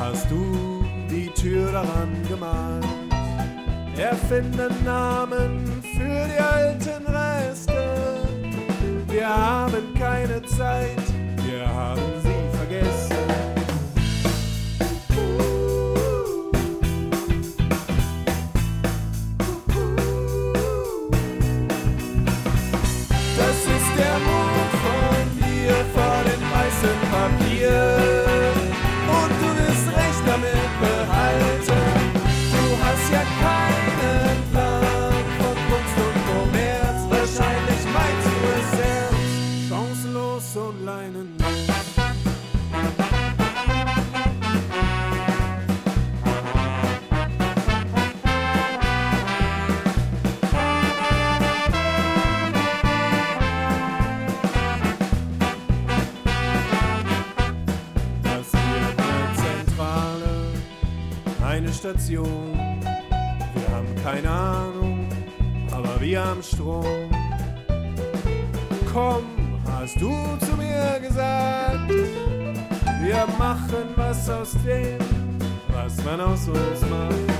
hast du die Tür daran gemalt. Erfinde Namen für die alten Reste. Wir haben keine Zeit, wir haben sie vergessen. Das ist der Mut von dir vor dem weißen Papier. Und du wirst recht damit behalten. Du hast ja keinen Plan von Kunst und Kommerz. Wahrscheinlich meinst du es ernst, chancenlos und leinenlos. Eine Station, wir haben keine Ahnung, aber wir haben Strom. Komm, hast du zu mir gesagt, wir machen was aus dem, was man aus uns macht.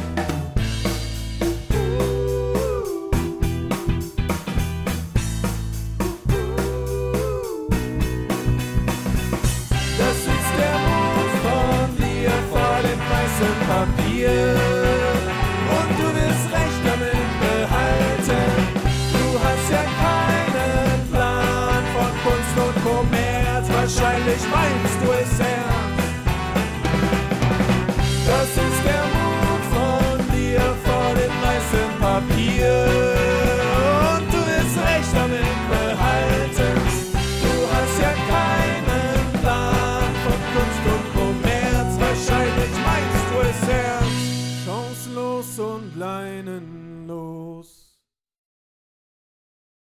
Das ist der Mut von dir vor dem weißen Papier. Und du wirst recht damit behalten. Du hast ja keinen Plan von Kunst und Kommerz. Wahrscheinlich meinst du es ernst.